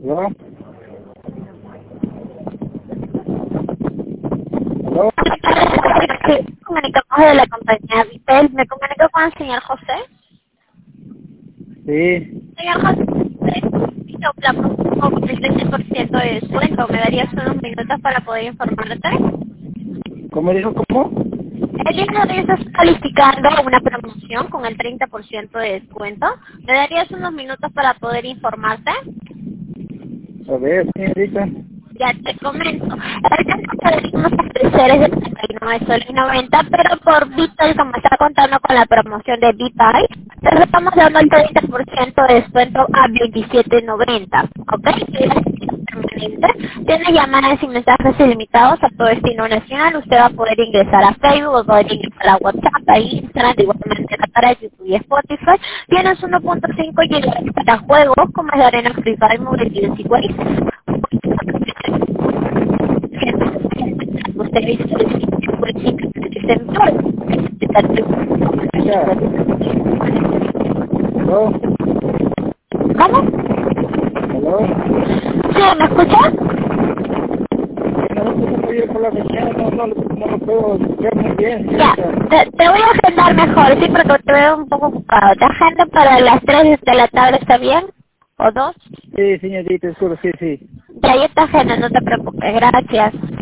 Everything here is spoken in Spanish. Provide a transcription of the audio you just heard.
¿Aló? ¿Aló? Comunicamos de la compañía Vitel. Me comunico con el señor José. Sí. Señor José, la propuso con el 30% de descuento. ¿Me darías unos minutos para poder informarte? ¿Cómo dijo? ¿Cómo? El día de hoy estás calificando una promoción con el 30% de descuento. ¿Me darías unos minutos para poder informarte? A ver, señorita. Ya te comento. El precio que venimos a ofrecer es de 39 soles y 90, pero por Vital, como está contando con la promoción de Vital, te estamos dando el 30% de descuento a 27.90. ¿Ok? Si la gestión permanente, tiene llamadas y mensajes ilimitados a todo destino nacional. Usted va a poder ingresar a Facebook, va a poder ingresar a WhatsApp, a Instagram, de igual manera para YouTube y Spotify. Tienes 1.5 GB para juegos como es de Arena Free Fire, Mobile Legends y Waze. Usted dice Ya. ¿Aló? ¿Cómo? ¿Aló? ¿Sí, me escucha? No lo escucho muy bien por la señal, no lo puedo escuchar muy bien, Ya, señorita. te voy a agendar mejor, sí, porque te veo un poco ocupado. Te agendo para las 3 de la tarde, ¿está bien? ¿O 2? Sí, señorita, disculpe, sí, sí. Ya, yo te agendo, no te preocupes, gracias.